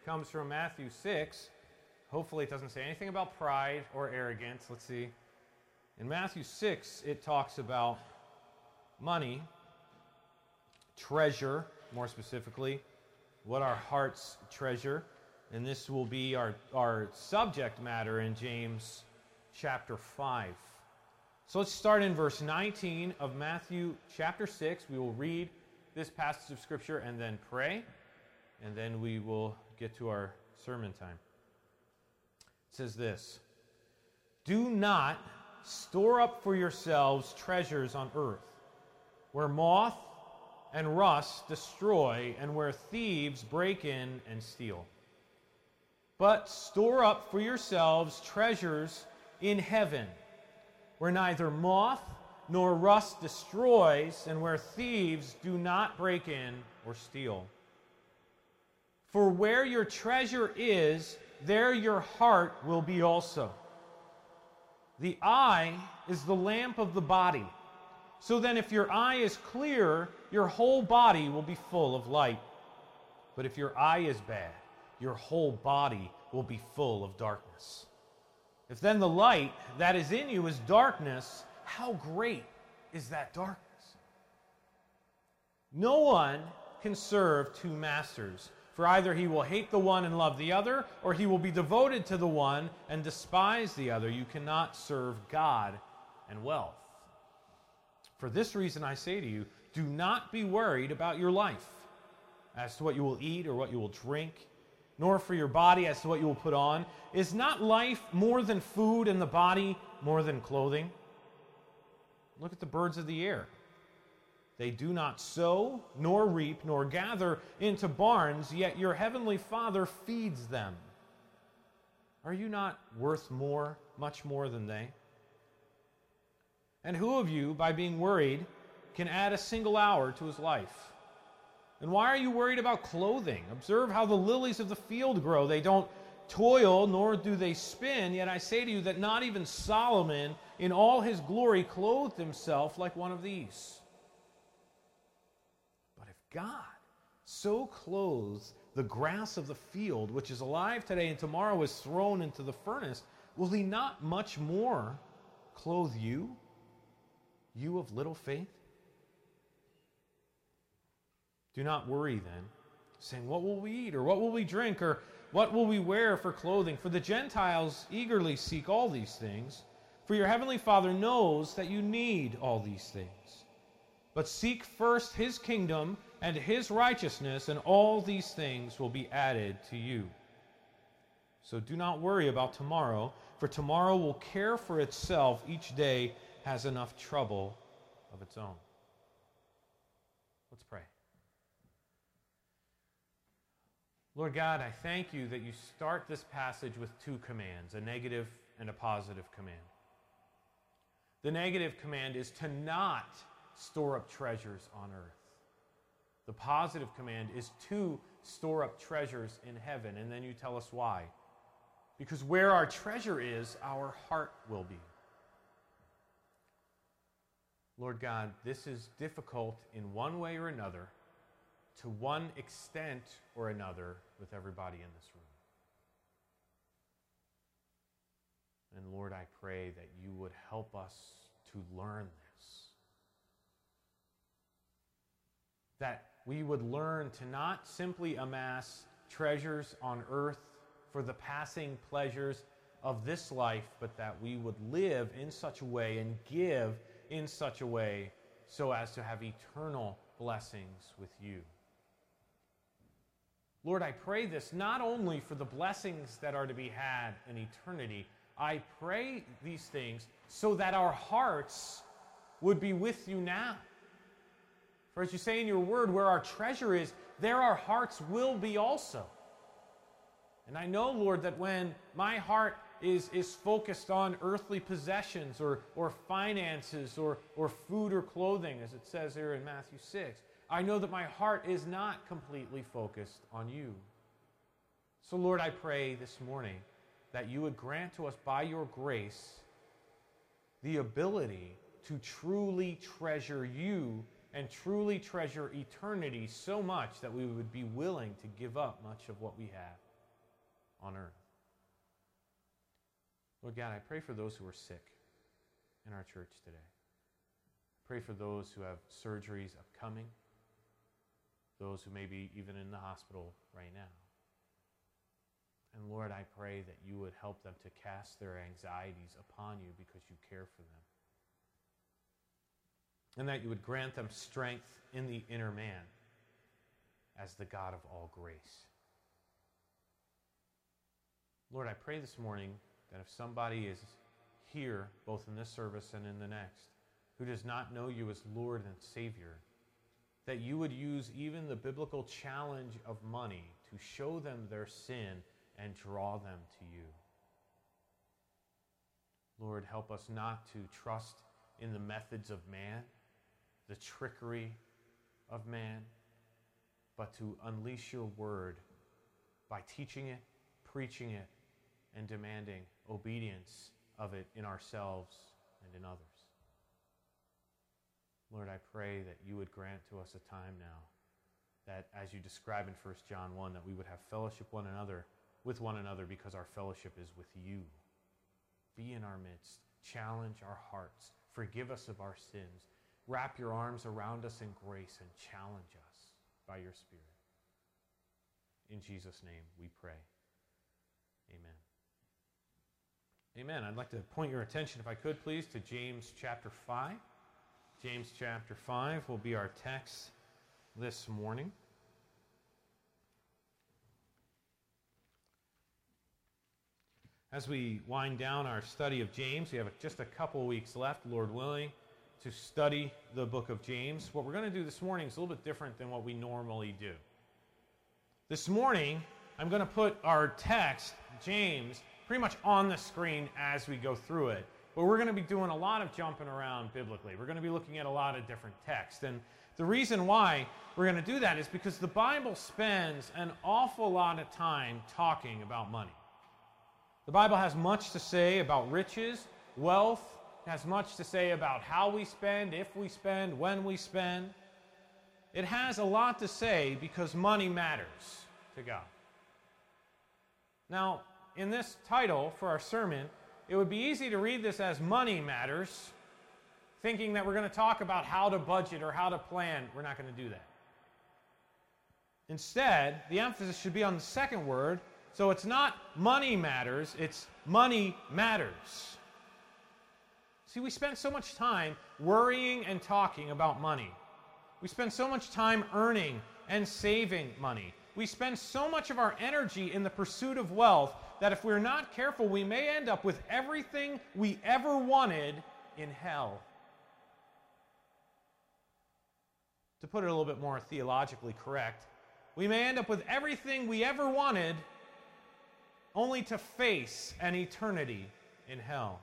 comes from Matthew 6. Hopefully it doesn't say anything about pride or arrogance. Let's see. In Matthew 6, it talks about money, treasure, more specifically, what our hearts treasure. And this will be our subject matter in James chapter 5. So let's start in verse 19 of Matthew chapter 6. We will read this passage of Scripture and then pray, and then we will get to our sermon time. It says this: "Do not store up for yourselves treasures on earth, where moth and rust destroy, and where thieves break in and steal. But store up for yourselves treasures in heaven, where neither moth nor rust destroys, and where thieves do not break in or steal. For where your treasure is, there your heart will be also. The eye is the lamp of the body. So then if your eye is clear, your whole body will be full of light. But if your eye is bad, your whole body will be full of darkness. If then the light that is in you is darkness, how great is that darkness? No one can serve two masters, for either he will hate the one and love the other, or he will be devoted to the one and despise the other. You cannot serve God and wealth. For this reason I say to you, do not be worried about your life, as to what you will eat or what you will drink, nor for your body as to what you will put on. Is not life more than food, and the body more than clothing? Look at the birds of the air. They do not sow, nor reap, nor gather into barns, yet your heavenly Father feeds them. Are you not worth more, much more than they? And who of you, by being worried, can add a single hour to his life? And why are you worried about clothing? Observe how the lilies of the field grow. They don't toil, nor do they spin. Yet I say to you that not even Solomon, in all his glory, clothed himself like one of these. But if God so clothes the grass of the field, which is alive today and tomorrow is thrown into the furnace, will he not much more clothe you, you of little faith? Do not worry then, saying, what will we eat, or what will we drink, or what will we wear for clothing? For the Gentiles eagerly seek all these things. For your heavenly Father knows that you need all these things. But seek first his kingdom and his righteousness, and all these things will be added to you. So do not worry about tomorrow, for tomorrow will care for itself. Each day has enough trouble of its own." Let's pray. Lord God, I thank you that you start this passage with two commands, a negative and a positive command. The negative command is to not store up treasures on earth. The positive command is to store up treasures in heaven, and then you tell us why. Because where our treasure is, our heart will be. Lord God, this is difficult in one way or another, to one extent or another, with everybody in this room. And Lord, I pray that you would help us to learn this. That we would learn to not simply amass treasures on earth for the passing pleasures of this life, but that we would live in such a way and give in such a way so as to have eternal blessings with you. Lord, I pray this not only for the blessings that are to be had in eternity. I pray these things so that our hearts would be with you now. For as you say in your word, where our treasure is, there our hearts will be also. And I know, Lord, that when my heart is focused on earthly possessions or finances or food or clothing, as it says here in Matthew 6, I know that my heart is not completely focused on you. So, Lord, I pray this morning that you would grant to us by your grace the ability to truly treasure you and truly treasure eternity so much that we would be willing to give up much of what we have. on earth. Lord God, I pray for those who are sick in our church today. I pray for those who have surgeries upcoming, those who may be even in the hospital right now. And Lord, I pray that you would help them to cast their anxieties upon you because you care for them. And that you would grant them strength in the inner man as the God of all grace. Lord, I pray this morning that if somebody is here, both in this service and in the next, who does not know you as Lord and Savior, that you would use even the biblical challenge of money to show them their sin and draw them to you. Lord, help us not to trust in the methods of man, the trickery of man, but to unleash your word by teaching it, preaching it, and demanding obedience of it in ourselves and in others. Lord, I pray that you would grant to us a time now that, as you describe in 1 John 1, that we would have fellowship with one another because our fellowship is with you. Be in our midst. Challenge our hearts. Forgive us of our sins. Wrap your arms around us in grace and challenge us by your Spirit. In Jesus' name we pray. Amen. Amen. I'd like to point your attention, if I could please, to James chapter 5. James chapter 5 will be our text this morning. As we wind down our study of James, we have just a couple weeks left, Lord willing, to study the book of James. What we're going to do this morning is a little bit different than what we normally do. This morning, I'm going to put our text, James, pretty much on the screen as we go through it. But we're going to be doing a lot of jumping around biblically. We're going to be looking at a lot of different texts. And the reason why we're going to do that is because the Bible spends an awful lot of time talking about money. The Bible has much to say about riches, wealth. It has much to say about how we spend, if we spend, when we spend. It has a lot to say because money matters to God. Now, in this title for our sermon, it would be easy to read this as money matters, thinking that we're going to talk about how to budget or how to plan. We're not going to do that. Instead, the emphasis should be on the second word. So it's not money matters, it's money matters. See, we spend so much time worrying and talking about money. We spend so much time earning and saving money. We spend so much of our energy in the pursuit of wealth that if we're not careful, we may end up with everything we ever wanted in hell. To put it a little bit more theologically correct, we may end up with everything we ever wanted only to face an eternity in hell.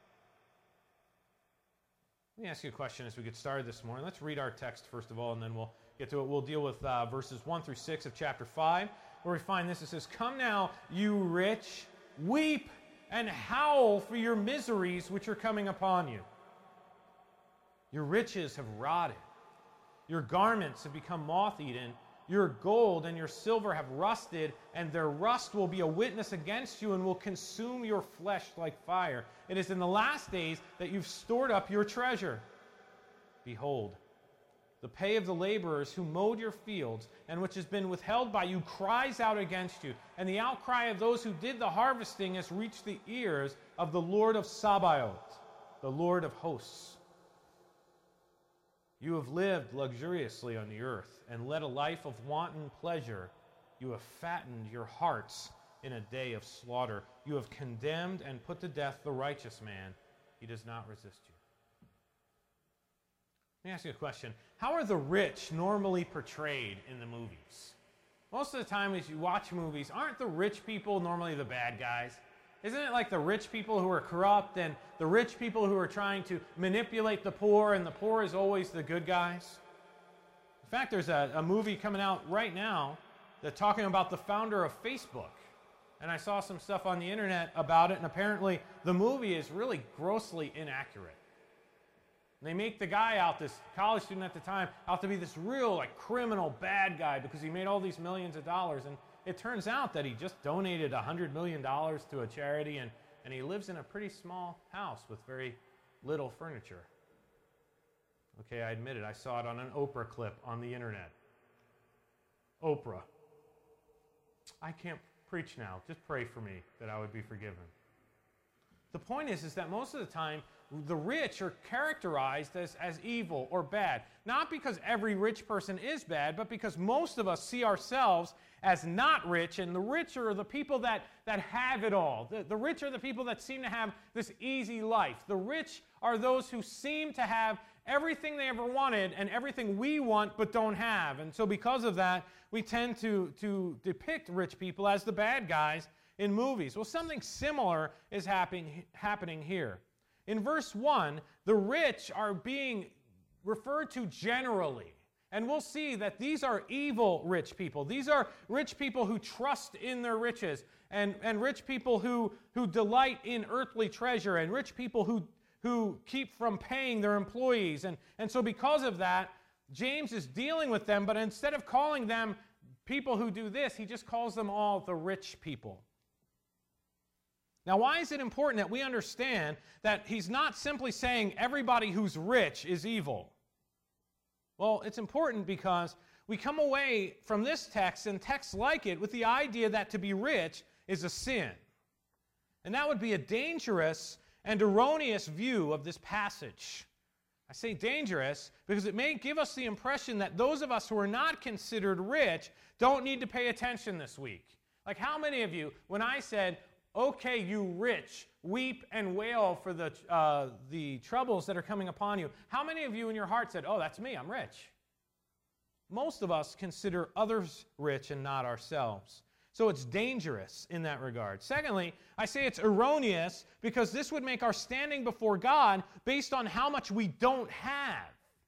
Let me ask you a question as we get started this morning. Let's read our text first of all, and then we'll get to it. We'll deal with verses 1 through 6 of chapter 5, where we find this. It says, "Come now, you rich, weep and howl for your miseries which are coming upon you. Your riches have rotted. Your garments have become moth-eaten. Your gold and your silver have rusted, and their rust will be a witness against you and will consume your flesh like fire. It is in the last days that you've stored up your treasure. Behold, the pay of the laborers who mowed your fields and which has been withheld by you cries out against you, and the outcry of those who did the harvesting has reached the ears of the Lord of Sabaoth, the Lord of hosts. You have lived luxuriously on the earth and led a life of wanton pleasure. You have fattened your hearts in a day of slaughter. You have condemned and put to death the righteous man. He does not resist you." Let me ask you a question. How are the rich normally portrayed in the movies? Most of the time as you watch movies, aren't the rich people normally the bad guys? Isn't it like the rich people who are corrupt and the rich people who are trying to manipulate the poor, and the poor is always the good guys? In fact, there's a movie coming out right now that's talking about the founder of Facebook. And I saw some stuff on the internet about it, and apparently the movie is really grossly inaccurate. And they make the guy out, this college student at the time, out to be this real criminal bad guy because he made all these millions of dollars. And it turns out that he just donated $100 million to a charity, and he lives in a pretty small house with very little furniture. Okay, I admit it. I saw it on an Oprah clip on the internet. Oprah. I can't preach now. Just pray for me that I would be forgiven. The point is that most of the time, the rich are characterized as evil or bad. Not because every rich person is bad, but because most of us see ourselves as not rich, and the rich are the people that have it all. The rich are the people that seem to have this easy life. The rich are those who seem to have everything they ever wanted and everything we want but don't have. And so because of that, we tend to depict rich people as the bad guys in movies. Well, something similar is happening here. In verse 1, the rich are being referred to generally. And we'll see that these are evil rich people. These are rich people who trust in their riches, and rich people who delight in earthly treasure, and rich people who keep from paying their employees. And so because of that, James is dealing with them, but instead of calling them people who do this, he just calls them all the rich people. Now, why is it important that we understand that he's not simply saying everybody who's rich is evil? Well, it's important because we come away from this text and texts like it with the idea that to be rich is a sin. And that would be a dangerous and erroneous view of this passage. I say dangerous because it may give us the impression that those of us who are not considered rich don't need to pay attention this week. Like, how many of you, when I said, "Okay, you rich, weep and wail for the troubles that are coming upon you," how many of you in your heart said, "Oh, that's me, I'm rich"? Most of us consider others rich and not ourselves. So it's dangerous in that regard. Secondly, I say it's erroneous because this would make our standing before God based on how much we don't have.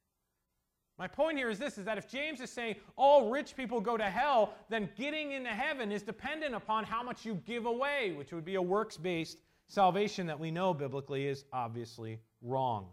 My point here is this, is that if James is saying all rich people go to hell, then getting into heaven is dependent upon how much you give away, which would be a works-based salvation that we know biblically is obviously wrong.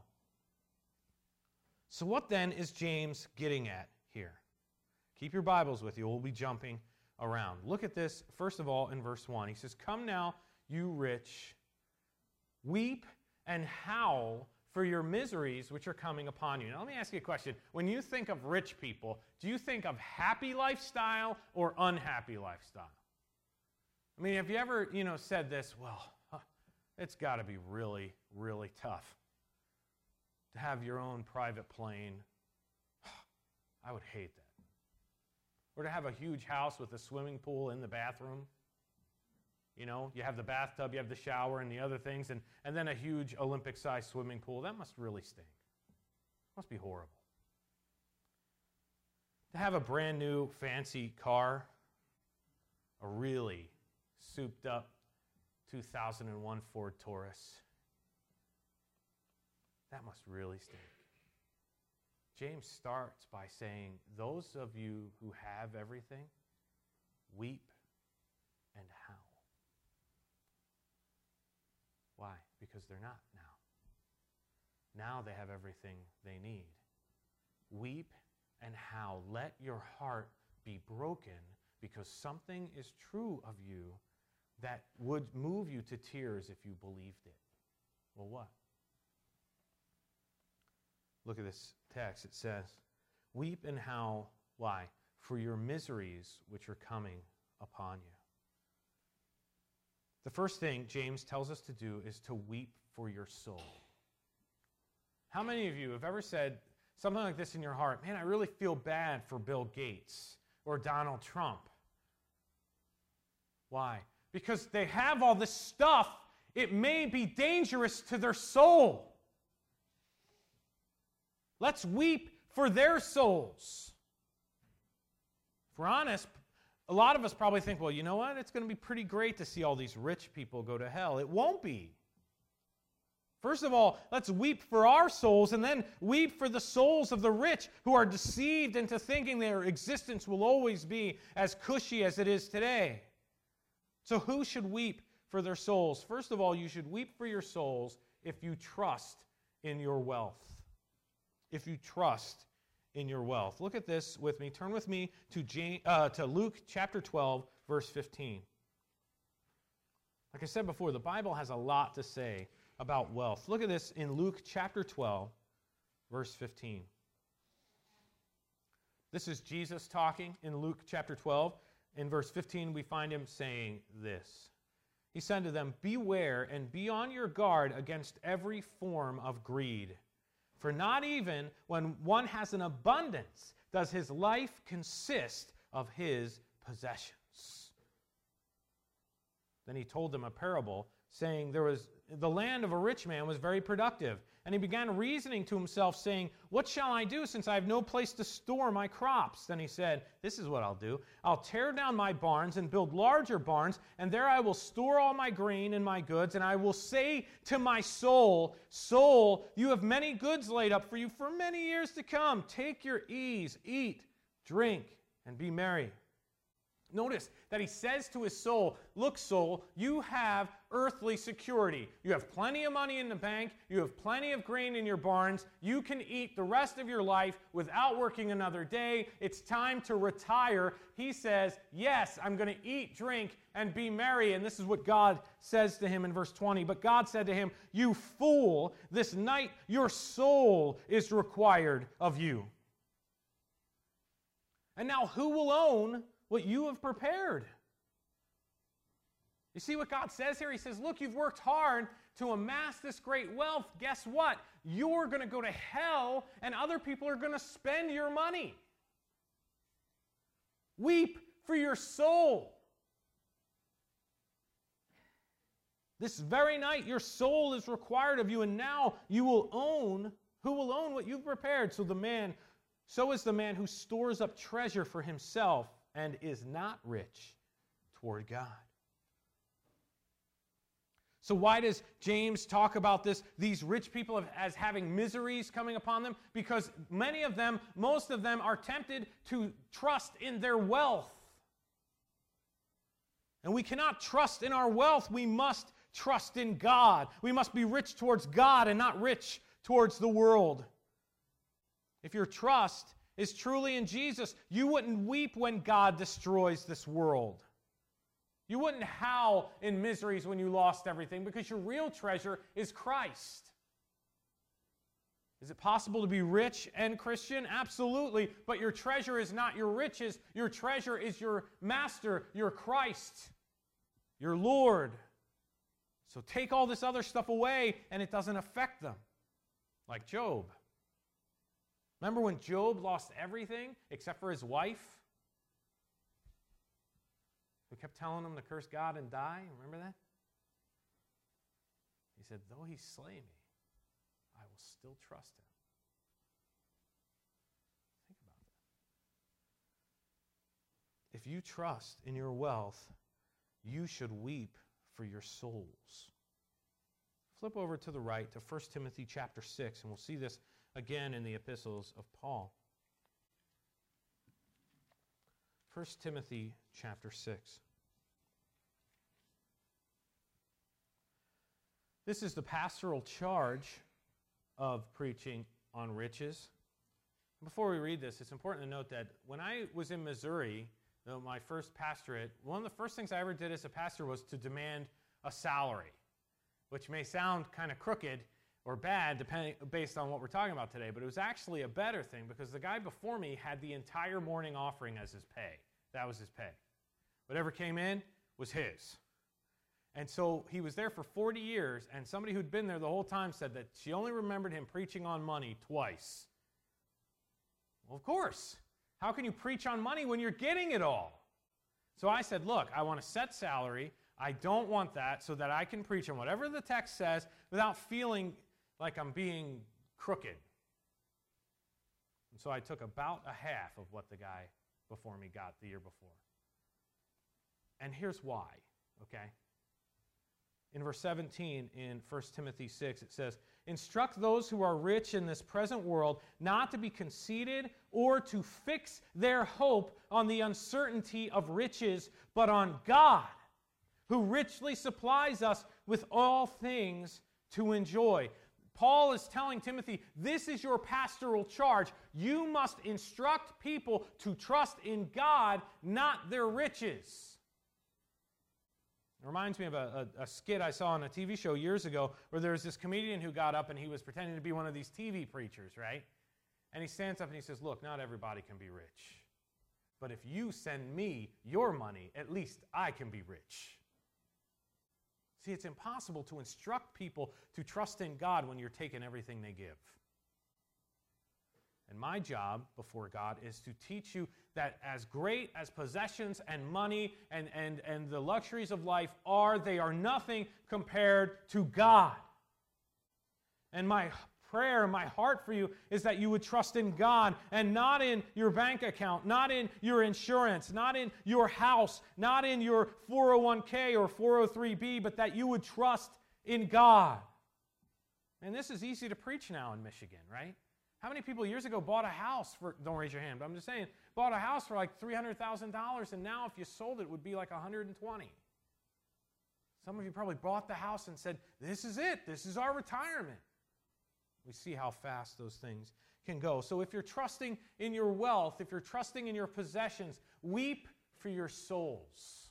So what then is James getting at here? Keep your Bibles with you. We'll be jumping around. Look at this, first of all, in verse 1. He says, "Come now, you rich, weep and howl for your miseries which are coming upon you." Now, let me ask you a question. When you think of rich people, do you think of happy lifestyle or unhappy lifestyle? I mean, have you ever, said this, well, it's got to be really, really tough to have your own private plane. I would hate that. Or to have a huge house with a swimming pool in the bathroom. You have the bathtub, you have the shower and the other things, and then a huge Olympic-sized swimming pool. That must really stink. Must be horrible. To have a brand new fancy car, a really souped-up 2001 Ford Taurus, that must really stink. James starts by saying, those of you who have everything, weep and howl. Why? Because they're not now. Now they have everything they need. Weep and howl. Let your heart be broken because something is true of you that would move you to tears if you believed it. Well, what? Look at this text. It says, "Weep and howl." Why? "For your miseries which are coming upon you." The first thing James tells us to do is to weep for your soul. How many of you have ever said something like this in your heart? Man, I really feel bad for Bill Gates or Donald Trump. Why? Because they have all this stuff. It may be dangerous to their soul. Let's weep for their souls. If we're honest, a lot of us probably think, well, you know what? It's going to be pretty great to see all these rich people go to hell. It won't be. First of all, let's weep for our souls and then weep for the souls of the rich who are deceived into thinking their existence will always be as cushy as it is today. So who should weep for their souls? First of all, you should weep for your souls if you trust in your wealth. If you trust in your wealth. Look at this with me. Turn with me to Luke chapter 12, verse 15. Like I said before, the Bible has a lot to say about wealth. Look at this in Luke chapter 12, verse 15. This is Jesus talking in Luke chapter 12. In verse 15, we find him saying this. He said to them, "Beware and be on your guard against every form of greed. For not even when one has an abundance does his life consist of his possessions." Then he told them a parable, saying the land of a rich man was very productive. And he began reasoning to himself, saying, "What shall I do, since I have no place to store my crops?" Then he said, "This is what I'll do. I'll tear down my barns and build larger barns, and there I will store all my grain and my goods. And I will say to my soul, 'Soul, you have many goods laid up for you for many years to come. Take your ease, eat, drink, and be merry.'" Notice that he says to his soul, "Look, soul, you have earthly security. You have plenty of money in the bank. You have plenty of grain in your barns. You can eat the rest of your life without working another day. It's time to retire." He says, "Yes, I'm going to eat, drink, and be merry." And this is what God says to him in verse 20. "But God said to him, 'You fool, this night your soul is required of you. And now who will own what you have prepared?'" You see what God says here? He says, look, you've worked hard to amass this great wealth. Guess what? You're going to go to hell, and other people are going to spend your money. Weep for your soul. This very night, your soul is required of you, and now you will own, who will own what you've prepared? So is the man who stores up treasure for himself and is not rich toward God. So why does James talk about these rich people as having miseries coming upon them? Because most of them are tempted to trust in their wealth. And we cannot trust in our wealth. We must trust in God. We must be rich towards God and not rich towards the world. If your trust is truly in Jesus, you wouldn't weep when God destroys this world. You wouldn't howl in miseries when you lost everything, because your real treasure is Christ. Is it possible to be rich and Christian? Absolutely, but your treasure is not your riches. Your treasure is your Master, your Christ, your Lord. So take all this other stuff away, and it doesn't affect them. Like Job. Remember when Job lost everything except for his wife? Who kept telling him to curse God and die? Remember that? He said, "Though he slay me, I will still trust him." Think about that. If you trust in your wealth, you should weep for your souls. Flip over to the right to 1 Timothy chapter 6, and we'll see this again in the epistles of Paul. 1 Timothy chapter 6. This is the pastoral charge of preaching on riches. Before we read this, it's important to note that when I was in Missouri, my first pastorate, one of the first things I ever did as a pastor was to demand a salary, which may sound kind of crooked or bad based on what we're talking about today, but it was actually a better thing because the guy before me had the entire morning offering as his pay. That was his pay. Whatever came in was his. And so he was there for 40 years, and somebody who'd been there the whole time said that she only remembered him preaching on money twice. Well, of course. How can you preach on money when you're getting it all? So I said, look, I want a set salary. I don't want that, so that I can preach on whatever the text says without feeling like I'm being crooked. And so I took about a half of what the guy before me got the year before. And here's why, okay? In verse 17 in 1 Timothy 6, it says, "Instruct those who are rich in this present world not to be conceited or to fix their hope on the uncertainty of riches, but on God, who richly supplies us with all things to enjoy." Paul is telling Timothy, this is your pastoral charge. You must instruct people to trust in God, not their riches. It reminds me of a skit I saw on a TV show years ago where there was this comedian who got up and he was pretending to be one of these TV preachers, right? And he stands up and he says, look, not everybody can be rich. But if you send me your money, at least I can be rich. See, it's impossible to instruct people to trust in God when you're taking everything they give. And my job before God is to teach you that as great as possessions and money and the luxuries of life are, they are nothing compared to God. And my prayer, my heart for you is that you would trust in God and not in your bank account, not in your insurance, not in your house, not in your 401k or 403b, but that you would trust in God. And this is easy to preach now in Michigan, right? How many people years ago bought a house for, don't raise your hand, but I'm just saying, bought a house for like $300,000, and now if you sold it, it would be like $120,000. Some of you probably bought the house and said, this is it, this is our retirement. We see how fast those things can go. So if you're trusting in your wealth, if you're trusting in your possessions, weep for your souls.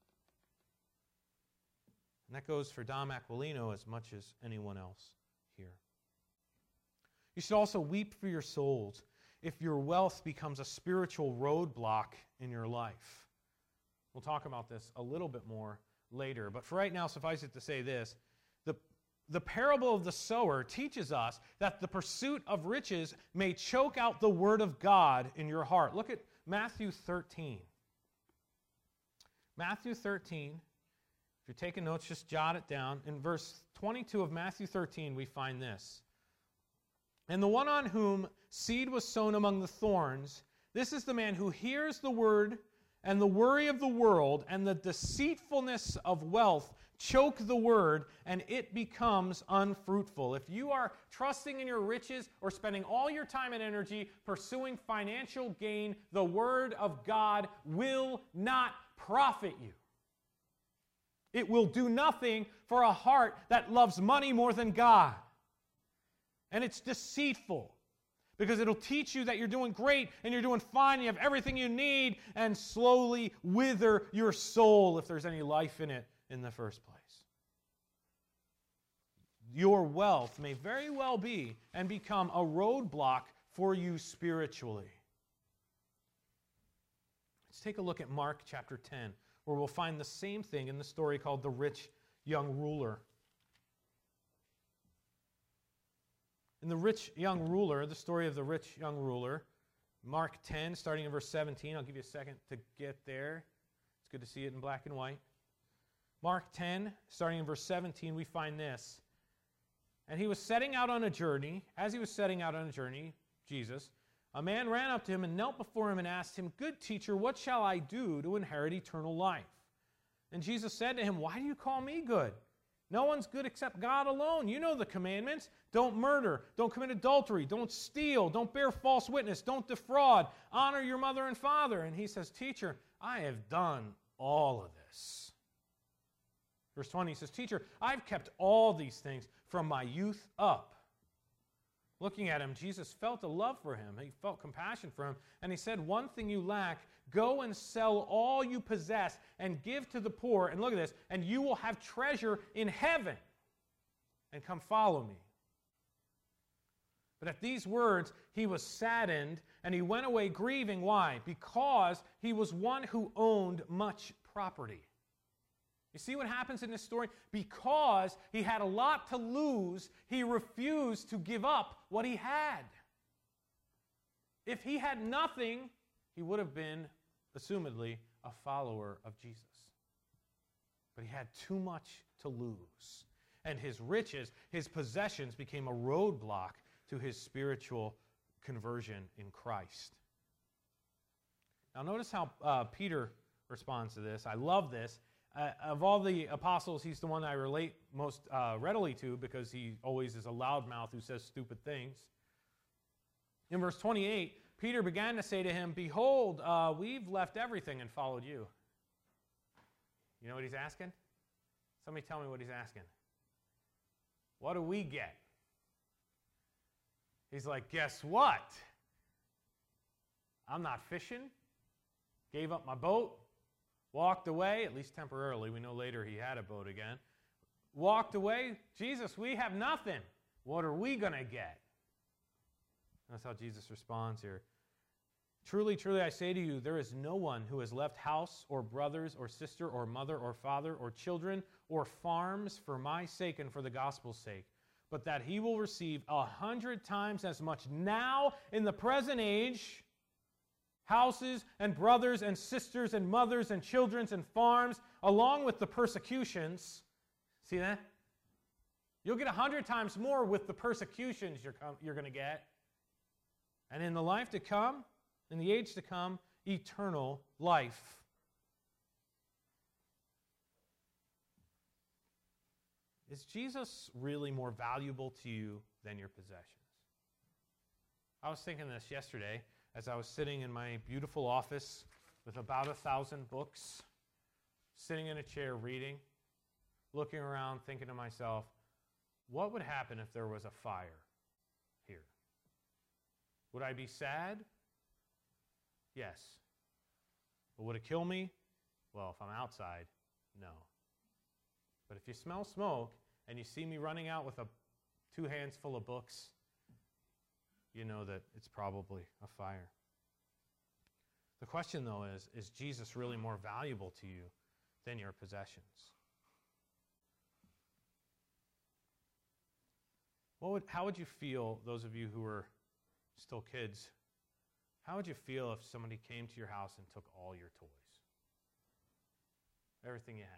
And that goes for Dom Aquilino as much as anyone else here. You should also weep for your souls if your wealth becomes a spiritual roadblock in your life. We'll talk about this a little bit more later, but for right now, suffice it to say this. The parable of the sower teaches us that the pursuit of riches may choke out the word of God in your heart. Look at Matthew 13. Matthew 13, if you're taking notes, just jot it down. In verse 22 of Matthew 13, we find this. And the one on whom seed was sown among the thorns, this is the man who hears the word, and the worry of the world and the deceitfulness of wealth choke the word, and it becomes unfruitful. If you are trusting in your riches or spending all your time and energy pursuing financial gain, the word of God will not profit you. It will do nothing for a heart that loves money more than God. And it's deceitful because it'll teach you that you're doing great and you're doing fine, you have everything you need, and slowly wither your soul if there's any life in it in the first place. Your wealth may very well be and become a roadblock for you spiritually. Let's take a look at Mark chapter 10, where we'll find the same thing in the story called the rich young ruler. In the rich young ruler, the story of the rich young ruler, Mark 10, starting in verse 17. I'll give you a second to get there. It's good to see it in black and white. Mark 10, starting in verse 17, we find this. And he was setting out on a journey. As he was setting out on a journey, Jesus, a man ran up to him and knelt before him and asked him, "Good teacher, what shall I do to inherit eternal life?" And Jesus said to him, "Why do you call me good? No one's good except God alone. You know the commandments. Don't murder. Don't commit adultery. Don't steal. Don't bear false witness. Don't defraud. Honor your mother and father." And he says, "Teacher, I have done all of this." Verse 20, he says, "Teacher, I've kept all these things from my youth up." Looking at him, Jesus felt a love for him. He felt compassion for him. And he said, "One thing you lack, go and sell all you possess and give to the poor." And look at this, "and you will have treasure in heaven. And come follow me." But at these words, he was saddened, and he went away grieving. Why? Because he was one who owned much property. You see what happens in this story? Because he had a lot to lose, he refused to give up what he had. If he had nothing, he would have been, assumedly, a follower of Jesus. But he had too much to lose. And his riches, his possessions, became a roadblock to his spiritual conversion in Christ. Now notice how Peter responds to this. I love this. Of all the apostles, he's the one I relate most readily to because he always is a loudmouth who says stupid things. In verse 28, Peter began to say to him, "Behold, we've left everything and followed you." You know what he's asking? Somebody tell me what he's asking. What do we get? He's like, guess what? I'm not fishing. Gave up my boat. walked away, at least temporarily. We know later he had a boat again. Walked away. Jesus, we have nothing. What are we going to get? That's how Jesus responds here. Truly, truly, I say to you, there is no one who has left house or brothers or sister or mother or father or children or farms for my sake and for the gospel's sake, but that he will receive 100 times as much now in the present age, houses and brothers and sisters and mothers and children and farms, along with the persecutions. See that? You'll get 100 times more with the persecutions you're going to get. And in the life to come, in the age to come, eternal life. Is Jesus really more valuable to you than your possessions? I was thinking this yesterday as I was sitting in my beautiful office with about 1,000 books, sitting in a chair reading, looking around, thinking to myself, what would happen if there was a fire here? Would I be sad? Yes. But would it kill me? Well, if I'm outside, no. But if you smell smoke and you see me running out with 2 hands full of books, you know that it's probably a fire. The question, though, is Jesus really more valuable to you than your possessions? How would you feel, those of you who are still kids, how would you feel if somebody came to your house and took all your toys? Everything you have.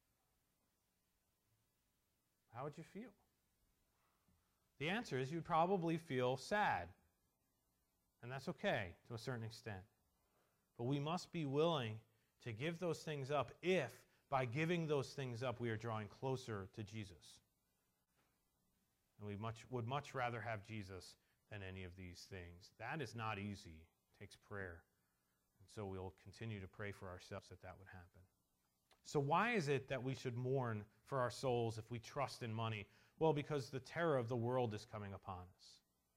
How would you feel? The answer is you'd probably feel sad. And that's okay to a certain extent. But we must be willing to give those things up if, by giving those things up, we are drawing closer to Jesus. And we would much rather have Jesus than any of these things. That is not easy. It takes prayer. And so we'll continue to pray for ourselves that would happen. So why is it that we should mourn for our souls if we trust in money? Well, because the terror of the world is coming upon us.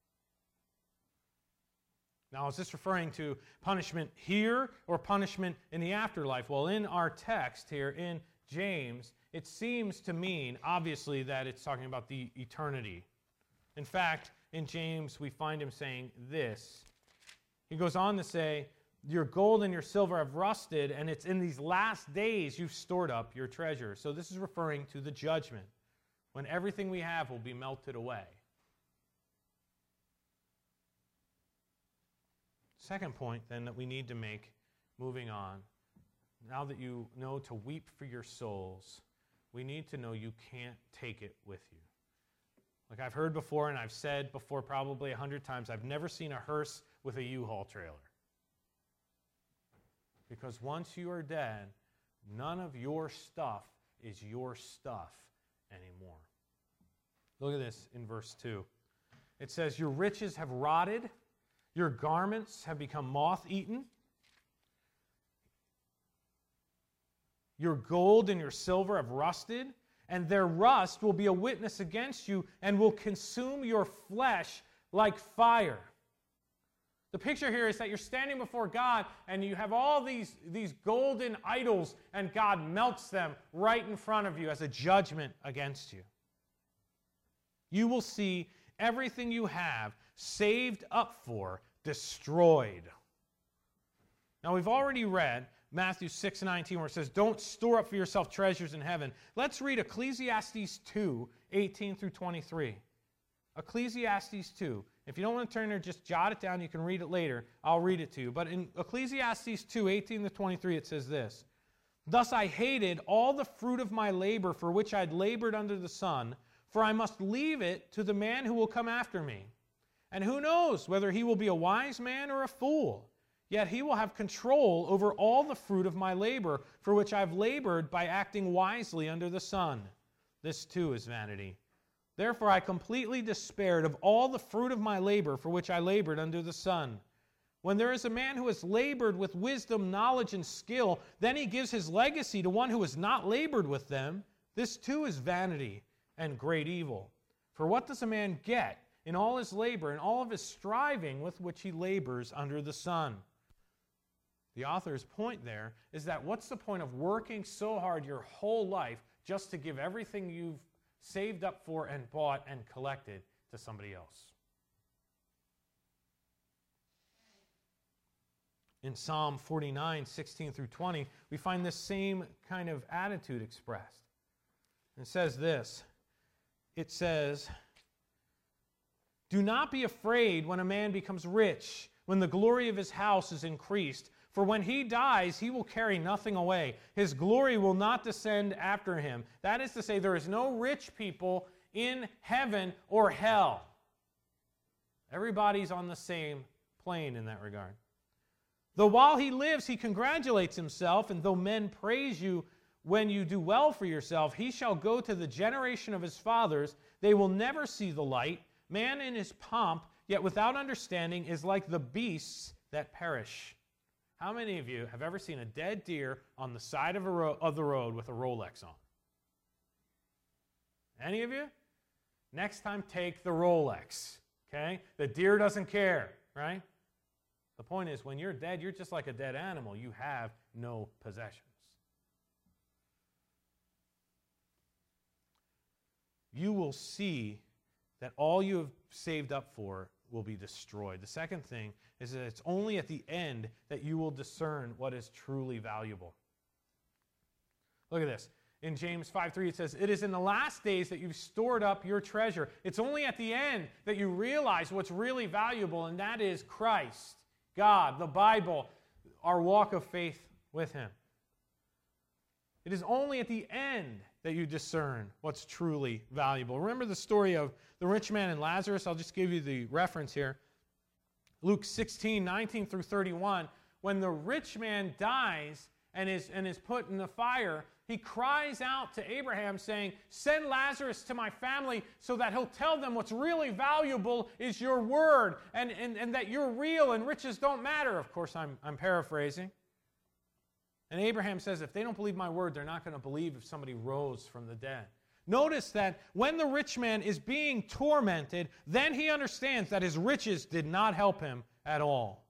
Now, is this referring to punishment here or punishment in the afterlife? Well, in our text here in James, it seems to mean, obviously, that it's talking about the eternity. In fact, in James, we find him saying this. He goes on to say, your gold and your silver have rusted, and it's in these last days you've stored up your treasure. So this is referring to the judgment, when everything we have will be melted away. Second point, then, that we need to make, moving on, now that you know to weep for your souls, we need to know you can't take it with you. Like I've heard before, and I've said before probably 100 times, I've never seen a hearse with a U-Haul trailer. Because once you are dead, none of your stuff is your stuff anymore. Look at this in verse 2. It says, your riches have rotted, your garments have become moth-eaten, your gold and your silver have rusted, and their rust will be a witness against you and will consume your flesh like fire. The picture here is that you're standing before God and you have all these golden idols, and God melts them right in front of you as a judgment against you. You will see everything you have saved up for destroyed. Now, we've already read Matthew 6:19, where it says, don't store up for yourself treasures in heaven. Let's read Ecclesiastes 2:18 through 23. Ecclesiastes 2. If you don't want to turn there, just jot it down. You can read it later. I'll read it to you. But in Ecclesiastes 2:18 to 23, it says this. Thus I hated all the fruit of my labor for which I had labored under the sun, for I must leave it to the man who will come after me. And who knows whether he will be a wise man or a fool? Yet he will have control over all the fruit of my labor, for which I have labored by acting wisely under the sun. This too is vanity. Therefore I completely despaired of all the fruit of my labor, for which I labored under the sun. When there is a man who has labored with wisdom, knowledge, and skill, then he gives his legacy to one who has not labored with them. This too is vanity and great evil. For what does a man get in all his labor and all of his striving with which he labors under the sun? The author's point there is that what's the point of working so hard your whole life just to give everything you've saved up for and bought and collected to somebody else? In Psalm 49, 16 through 20, we find this same kind of attitude expressed. It says this. It says, "Do not be afraid when a man becomes rich, when the glory of his house is increased. For when he dies, he will carry nothing away. His glory will not descend after him." That is to say, there is no rich people in heaven or hell. Everybody's on the same plane in that regard. "Though while he lives, he congratulates himself, and though men praise you when you do well for yourself, he shall go to the generation of his fathers. They will never see the light. Man in his pomp, yet without understanding, is like the beasts that perish." How many of you have ever seen a dead deer on the side of the road with a Rolex on? Any of you? Next time, take the Rolex, okay? The deer doesn't care, right? The point is, when you're dead, you're just like a dead animal. You have no possessions. You will see that all you have saved up for will be destroyed. The second thing is that it's only at the end that you will discern what is truly valuable. Look at this. In James 5:3 it says, "It is in the last days that you've stored up your treasure." It's only at the end that you realize what's really valuable, and that is Christ, God, the Bible, our walk of faith with Him. It is only at the end that you discern what's truly valuable. Remember the story of the rich man and Lazarus? I'll just give you the reference here. Luke 16, 19 through 31. When the rich man dies and is put in the fire, he cries out to Abraham saying, "Send Lazarus to my family so that he'll tell them what's really valuable is your word and that you're real and riches don't matter." Of course, I'm paraphrasing. And Abraham says, if they don't believe my word, they're not going to believe if somebody rose from the dead. Notice that when the rich man is being tormented, then he understands that his riches did not help him at all.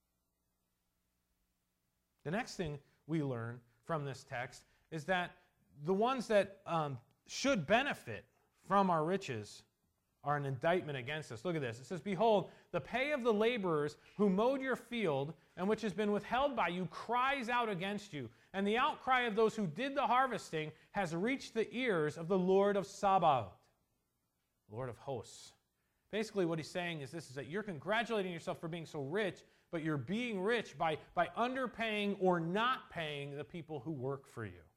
The next thing we learn from this text is that the ones that should benefit from our riches are an indictment against us. Look at this. It says, "Behold, the pay of the laborers who mowed your field and which has been withheld by you cries out against you. And the outcry of those who did the harvesting has reached the ears of the Lord of Sabaoth," Lord of hosts. Basically what he's saying is this, is that you're congratulating yourself for being so rich, but you're being rich by underpaying or not paying the people who work for you.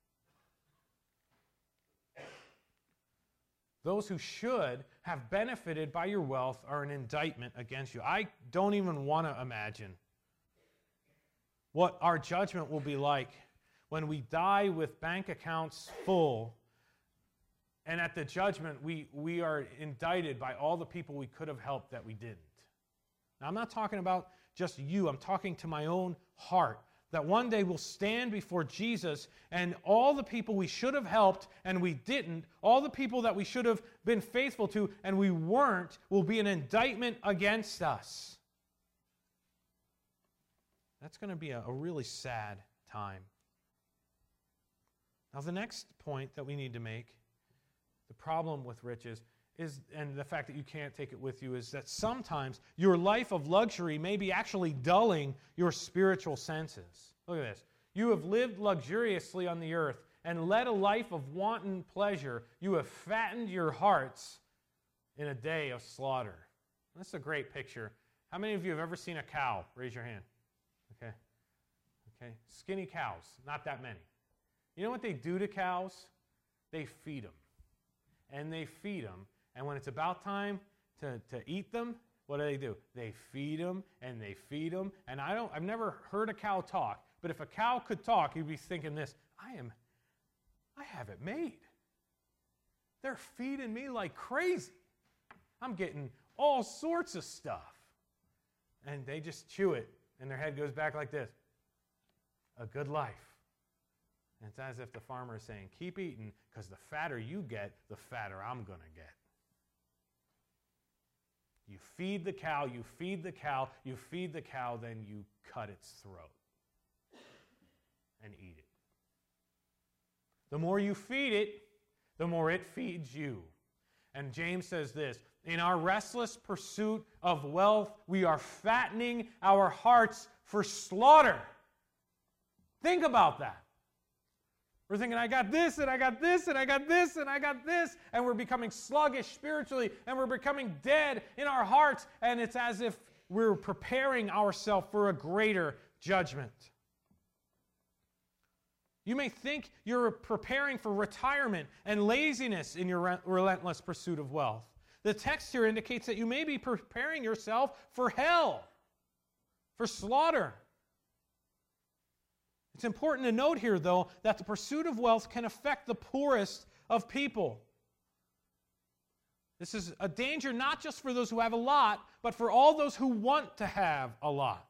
Those who should have benefited by your wealth are an indictment against you. I don't even want to imagine what our judgment will be like when we die with bank accounts full, and at the judgment we are indicted by all the people we could have helped that we didn't. Now, I'm not talking about just you. I'm talking to my own heart. That one day we'll stand before Jesus, and all the people we should have helped and we didn't, all the people that we should have been faithful to and we weren't, will be an indictment against us. That's going to be a really sad time. Now, the next point that we need to make, the problem with riches, and the fact that you can't take it with you, is that sometimes your life of luxury may be actually dulling your spiritual senses. Look at this. You have lived luxuriously on the earth and led a life of wanton pleasure. You have fattened your hearts in a day of slaughter. That's a great picture. How many of you have ever seen a cow? Raise your hand. Okay. Skinny cows. Not that many. You know what they do to cows? They feed them. And they feed them. And when it's about time to eat them, what do? They feed them and they feed them. And I've never heard a cow talk, but if a cow could talk, you'd be thinking this, I have it made. They're feeding me like crazy. I'm getting all sorts of stuff. And they just chew it, and their head goes back like this. A good life. And it's as if the farmer is saying, keep eating, because the fatter you get, the fatter I'm going to get. You feed the cow, you feed the cow, you feed the cow, then you cut its throat. and eat it. The more you feed it, the more it feeds you. And James says this, in our restless pursuit of wealth, we are fattening our hearts for slaughter. Think about that. We're thinking, I got this, and I got this, and I got this, and I got this, and we're becoming sluggish spiritually, and we're becoming dead in our hearts, and it's as if we're preparing ourselves for a greater judgment. You may think you're preparing for retirement and laziness in your relentless pursuit of wealth. The text here indicates that you may be preparing yourself for hell, for slaughter. It's important to note here, though, that the pursuit of wealth can affect the poorest of people. This is a danger not just for those who have a lot, but for all those who want to have a lot.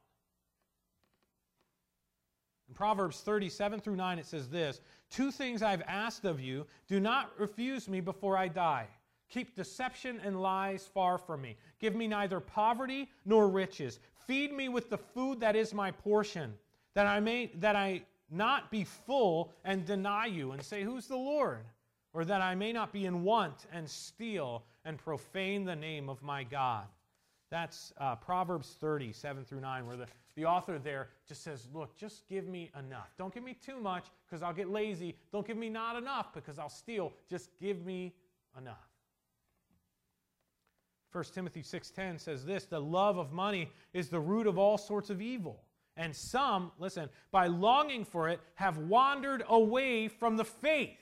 In Proverbs 30:7 through 9, it says this, 2 things I've asked of you, do not refuse me before I die. Keep deception and lies far from me. Give me neither poverty nor riches. Feed me with the food that is my portion, that I not be full and deny you and say, who's the Lord? Or that I may not be in want and steal and profane the name of my God. That's Proverbs 30:7 through 9, where the author there just says, look, just give me enough. Don't give me too much because I'll get lazy. Don't give me not enough because I'll steal. Just give me enough. 1 Timothy 6:10 says this, the love of money is the root of all sorts of evil. And some, listen, by longing for it, have wandered away from the faith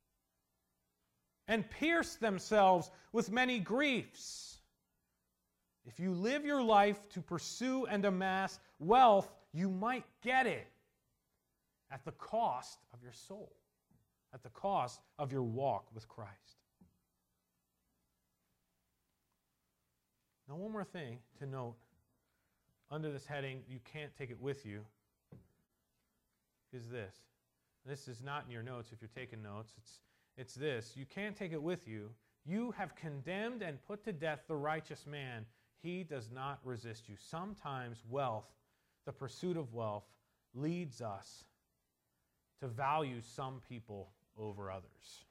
and pierced themselves with many griefs. If you live your life to pursue and amass wealth, you might get it at the cost of your soul, at the cost of your walk with Christ. Now, one more thing to note under this heading, you can't take it with you, is this. This is not in your notes if you're taking notes. It's this. You can't take it with you. You have condemned and put to death the righteous man. He does not resist you. Sometimes wealth, the pursuit of wealth, leads us to value some people over others.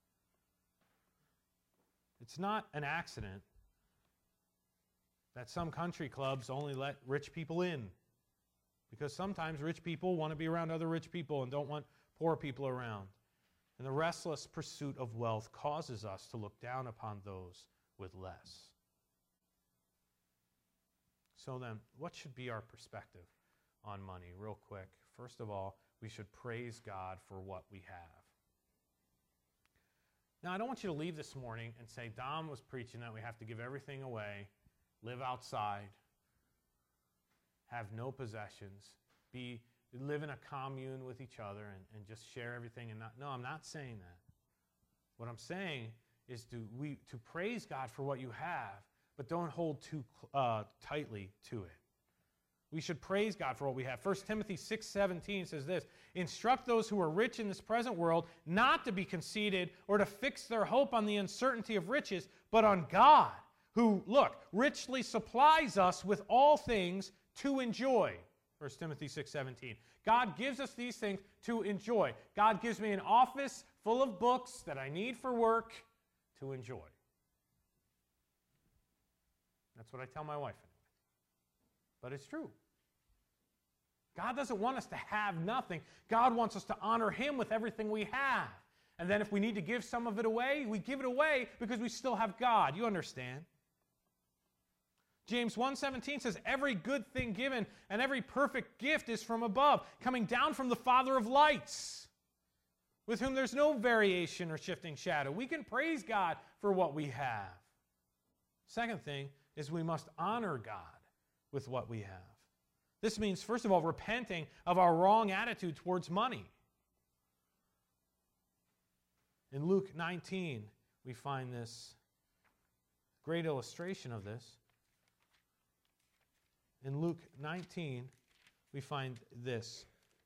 It's not an accident that some country clubs only let rich people in, because sometimes rich people want to be around other rich people and don't want poor people around. And the restless pursuit of wealth causes us to look down upon those with less. So then, what should be our perspective on money? Real quick. First of all, we should praise God for what we have. Now, I don't want you to leave this morning and say, Dom was preaching that we have to give everything away, live outside, have no possessions, live in a commune with each other and just share everything. No, I'm not saying that. What I'm saying is to praise God for what you have, but don't hold too tightly to it. We should praise God for what we have. 1 Timothy 6:17 says this, instruct those who are rich in this present world not to be conceited or to fix their hope on the uncertainty of riches, but on God, who, look, richly supplies us with all things to enjoy. 1 Timothy 6:17. God gives us these things to enjoy. God gives me an office full of books that I need for work to enjoy. That's what I tell my wife. But it's true. God doesn't want us to have nothing. God wants us to honor Him with everything we have. And then if we need to give some of it away, we give it away because we still have God. You understand? James 1:17 says, every good thing given and every perfect gift is from above, coming down from the Father of lights, with whom there's no variation or shifting shadow. We can praise God for what we have. Second thing is we must honor God with what we have. This means, first of all, repenting of our wrong attitude towards money. In Luke 19, we find this great illustration of this. In Luke 19, we find this.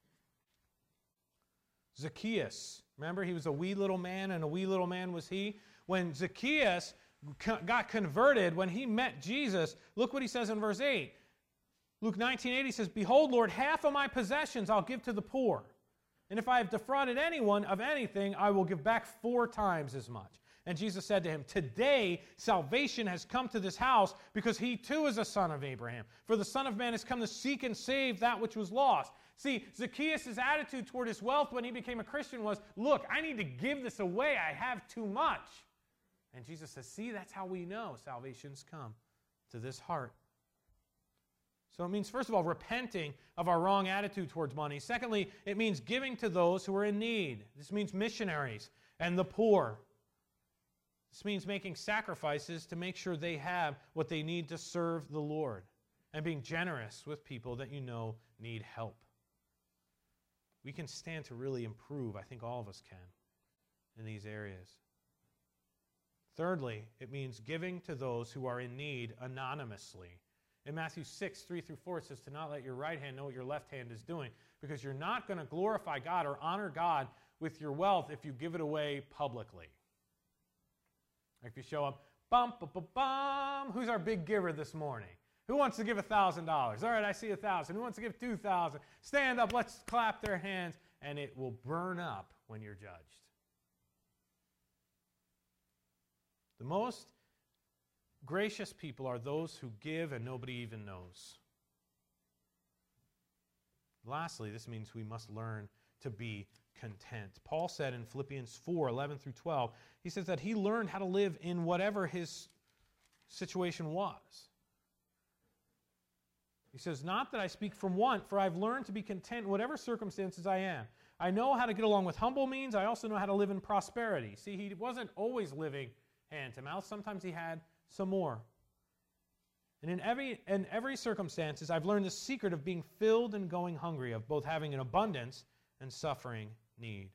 Zacchaeus, remember he was a wee little man, and a wee little man was he? When Zacchaeus got converted, when he met Jesus, look what he says in verse 8. Luke 19:8, he says, behold, Lord, half of my possessions I'll give to the poor. And if I have defrauded anyone of anything, I will give back 4 times as much. And Jesus said to him, today salvation has come to this house, because he too is a son of Abraham. For the Son of Man has come to seek and save that which was lost. See, Zacchaeus' attitude toward his wealth when he became a Christian was, look, I need to give this away. I have too much. And Jesus says, see, that's how we know salvation's come to this heart. So it means, first of all, repenting of our wrong attitude towards money. Secondly, it means giving to those who are in need. This means missionaries and the poor. This means making sacrifices to make sure they have what they need to serve the Lord, and being generous with people that you know need help. We can stand to really improve, I think all of us can, in these areas. Thirdly, it means giving to those who are in need anonymously. In Matthew 6, 3-4, it says to not let your right hand know what your left hand is doing, because you're not going to glorify God or honor God with your wealth if you give it away publicly. Like if you show up, bum, bum, bum, bum. Who's our big giver this morning? Who wants to give $1,000? All right, I see 1,000. Who wants to give 2,000? Stand up, let's clap their hands, and it will burn up when you're judged. The most gracious people are those who give and nobody even knows. Lastly, this means we must learn to be content. Paul said in Philippians 4:11-12, he says that he learned how to live in whatever his situation was. He says, not that I speak from want, for I've learned to be content in whatever circumstances I am. I know how to get along with humble means. I also know how to live in prosperity. See, he wasn't always living hand to mouth. Sometimes he had some more. And in every circumstances, I've learned the secret of being filled and going hungry, of both having an abundance and suffering need.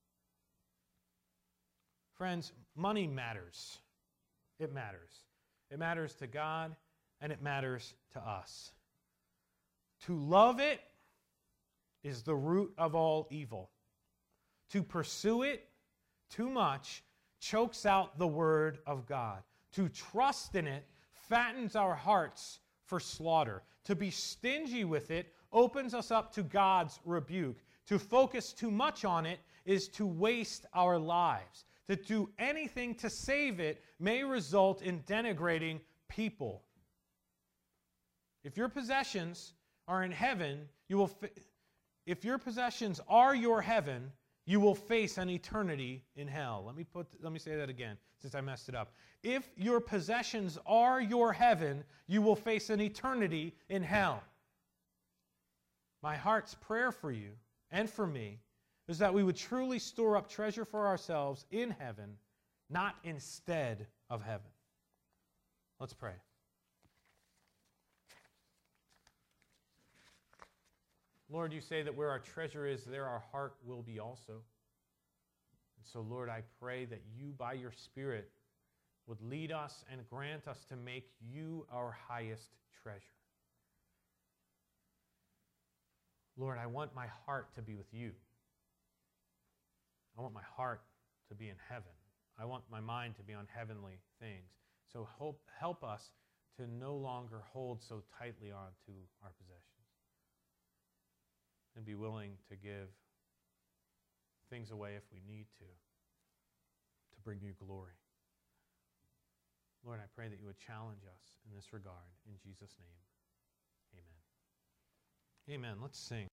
Friends, money matters. It matters. It matters to God, and it matters to us. To love it is the root of all evil. To pursue it too much chokes out the word of God. To trust in it fattens our hearts for slaughter. To be stingy with it opens us up to God's rebuke. To focus too much on it is to waste our lives. To do anything to save it may result in denigrating people. If your possessions are in heaven, if your possessions are your heaven, you will face an eternity in hell. Let me say that again, since I messed it up. If your possessions are your heaven, you will face an eternity in hell. My heart's prayer for you and for me is that we would truly store up treasure for ourselves in heaven, not instead of heaven. Let's pray. Lord, you say that where our treasure is, there our heart will be also. And so, Lord, I pray that you, by your Spirit, would lead us and grant us to make you our highest treasure. Lord, I want my heart to be with you. I want my heart to be in heaven. I want my mind to be on heavenly things. So help us to no longer hold so tightly on to our possessions, and be willing to give things away if we need to bring you glory. Lord, I pray that you would challenge us in this regard. In Jesus' name, amen. Amen. Let's sing.